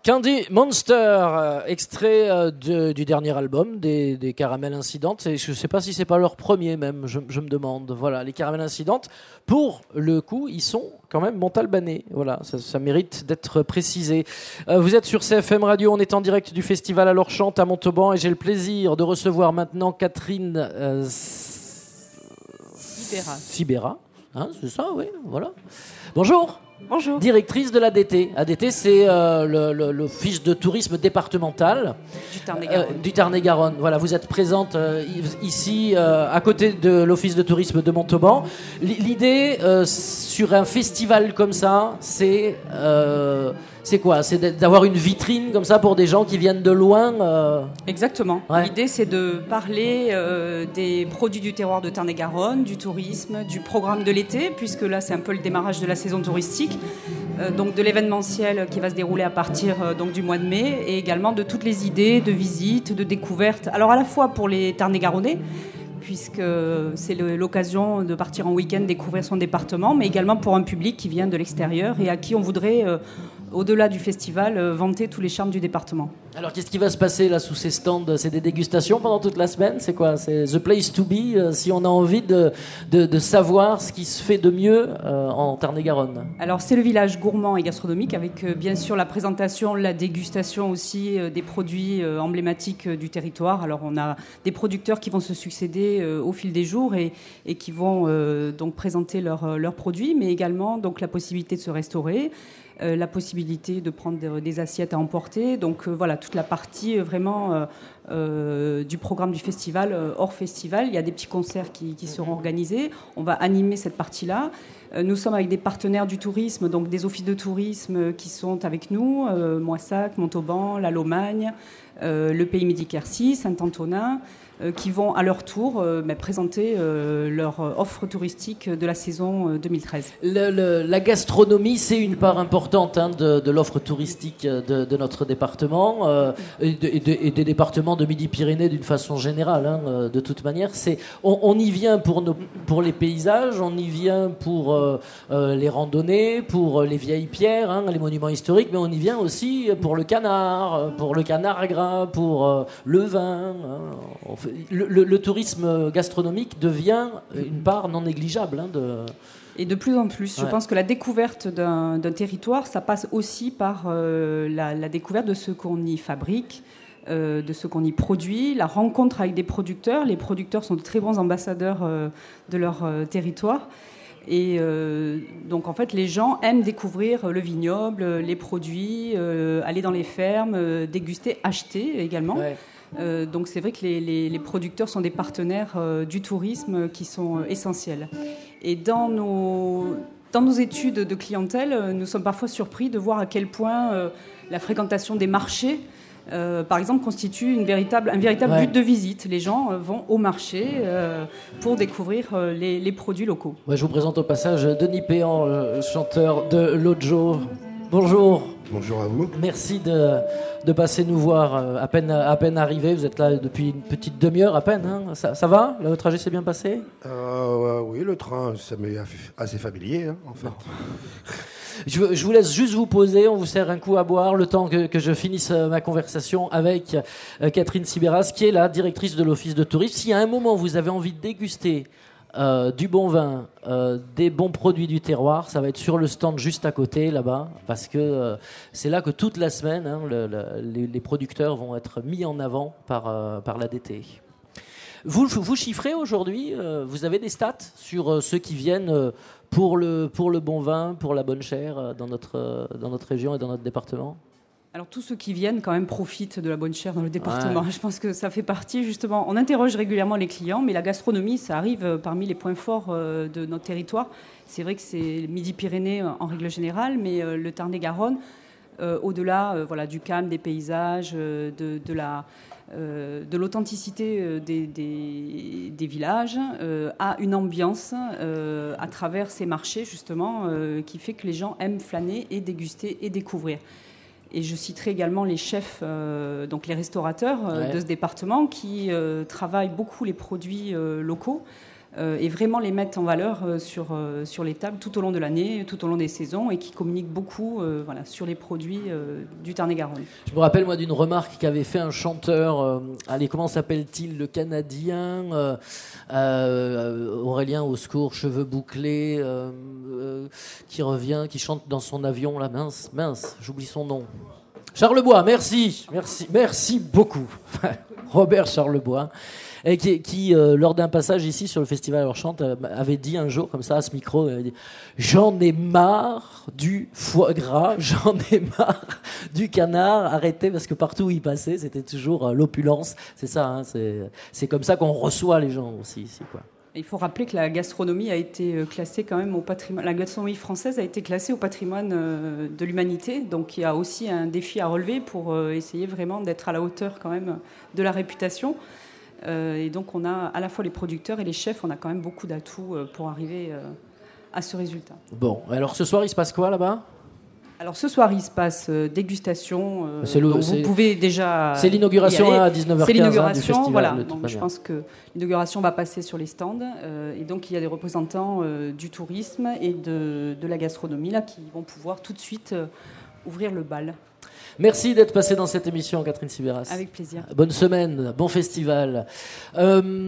Candy Monster, extrait du dernier album des Caramels Incidentes. Et je ne sais pas si c'est pas leur premier même, je me demande. Voilà, les Caramels Incidentes, pour le coup, ils sont quand même montalbanais. Voilà, ça mérite d'être précisé. Vous êtes sur CFM Radio, on est en direct du festival à l'Orchante à Montauban et j'ai le plaisir de recevoir maintenant Catherine Sibera. Hein, c'est ça, oui, voilà. Bonjour. Bonjour. Directrice de l'ADT. ADT, c'est l'Office de tourisme départemental du Tarn-et-Garonne. Voilà, vous êtes présente ici, à côté de l'Office de tourisme de Montauban. L'idée, sur un festival comme ça, c'est quoi ? C'est d'avoir une vitrine comme ça pour des gens qui viennent de loin Exactement. Ouais. L'idée, c'est de parler des produits du terroir de Tarn-et-Garonne, du tourisme, du programme de l'été, puisque là, c'est un peu le démarrage de la saison touristique. Donc de l'événementiel qui va se dérouler à partir donc du mois de mai, et également de toutes les idées de visites, de découvertes. Alors à la fois pour les Tarn-et-Garonnais, puisque c'est l'occasion de partir en week-end découvrir son département, mais également pour un public qui vient de l'extérieur et à qui on voudrait, au-delà du festival, vanter tous les charmes du département. Alors qu'est-ce qui va se passer là sous ces stands ? C'est des dégustations pendant toute la semaine ? C'est quoi ? C'est the place to be si on a envie de savoir ce qui se fait de mieux en Tarn-et-Garonne. Alors c'est le village gourmand et gastronomique avec bien sûr la présentation, la dégustation aussi des produits emblématiques du territoire. Alors on a des producteurs qui vont se succéder au fil des jours et qui vont donc présenter leurs produits, mais également donc la possibilité de se restaurer. La possibilité de prendre des assiettes à emporter. Donc voilà, toute la partie vraiment du programme du festival, hors festival. Il y a des petits concerts qui seront organisés. On va animer cette partie-là. Nous sommes avec des partenaires du tourisme, donc des offices de tourisme qui sont avec nous, Moissac, Montauban, la Lomagne, le Pays Midi-Quercy, Saint-Antonin, qui vont à leur tour présenter leur offre touristique de la saison 2013. La gastronomie, c'est une part importante de l'offre touristique de notre département et des départements de Midi-Pyrénées d'une façon générale. De toute manière, on y vient pour les paysages, on y vient pour les randonnées, pour les vieilles pierres, les monuments historiques, mais on y vient aussi pour le canard gras, pour le vin. Le tourisme gastronomique devient une part non négligeable Et de plus en plus, je pense que la découverte d'un territoire, ça passe aussi par la découverte de ce qu'on y fabrique, de ce qu'on y produit, la rencontre avec des producteurs. Les producteurs sont de très bons ambassadeurs de leur territoire. Et donc en fait les gens aiment découvrir le vignoble, les produits, aller dans les fermes, déguster, acheter également. Ouais. Donc c'est vrai que les producteurs sont des partenaires du tourisme qui sont essentiels. Et dans nos études de clientèle, nous sommes parfois surpris de voir à quel point la fréquentation des marchés par exemple, constitue un véritable but de visite. Les gens vont au marché pour découvrir les produits locaux. Ouais, je vous présente au passage Denis Péan, chanteur de Lojo. Bonjour. Bonjour à vous. Merci de passer nous voir à peine arrivé. Vous êtes là depuis une petite demi-heure à peine. Hein. Ça va ? Le trajet s'est bien passé ? Oui, le train, ça m'est assez familier, en fait. Je vous laisse juste vous poser, on vous sert un coup à boire le temps que je finisse ma conversation avec Catherine Sibera, qui est la directrice de l'Office de tourisme. Si à un moment vous avez envie de déguster du bon vin, des bons produits du terroir, ça va être sur le stand juste à côté là-bas, parce que c'est là que toute la semaine les producteurs vont être mis en avant par l'ADT. Vous chiffrez aujourd'hui, vous avez des stats sur ceux qui viennent pour le bon vin, pour la bonne chair dans notre région et dans notre département ? Alors tous ceux qui viennent quand même profitent de la bonne chair dans le département. Ouais. Je pense que ça fait partie justement. On interroge régulièrement les clients, mais la gastronomie, ça arrive parmi les points forts de notre territoire. C'est vrai que c'est Midi-Pyrénées en règle générale, mais le Tarn-et-Garonne, au-delà du calme, des paysages, de l'authenticité des villages, a une ambiance à travers ces marchés justement qui fait que les gens aiment flâner et déguster et découvrir. Et je citerai également les chefs, donc les restaurateurs de ce département qui travaillent beaucoup les produits locaux. et vraiment les mettre en valeur sur les tables tout au long de l'année, tout au long des saisons, et qui communiquent beaucoup sur les produits du Tarn-et-Garonne. Je me rappelle, moi, d'une remarque qu'avait fait un chanteur, allez, comment s'appelle-t-il, le Canadien, Aurélien, au secours, cheveux bouclés, qui revient, qui chante dans son avion, là, mince, j'oublie son nom. Charlebois, merci beaucoup. Robert Charlebois, et qui lors d'un passage ici sur le Festival Alors Chante, avait dit un jour, comme ça, à ce micro, avait dit, j'en ai marre du foie gras, j'en ai marre du canard, arrêtez, parce que partout où il passait, c'était toujours l'opulence. C'est ça, hein, c'est comme ça qu'on reçoit les gens aussi ici, quoi. Il faut rappeler que la gastronomie a été classée quand même au patrimoine. La gastronomie française a été classée au patrimoine de l'humanité. Donc il y a aussi un défi à relever pour essayer vraiment d'être à la hauteur quand même de la réputation. Et donc on a à la fois les producteurs et les chefs, on a quand même beaucoup d'atouts pour arriver à ce résultat. Bon, alors ce soir il se passe quoi là-bas ? Alors ce soir, il se passe dégustation. Vous pouvez déjà. C'est l'inauguration à 19h15. C'est l'inauguration, du festival, voilà. Donc je pense que l'inauguration va passer sur les stands, et donc il y a des représentants du tourisme et de la gastronomie là qui vont pouvoir tout de suite ouvrir le bal. Merci d'être passée dans cette émission, Catherine Sibéras. Avec plaisir. Bonne semaine, bon festival.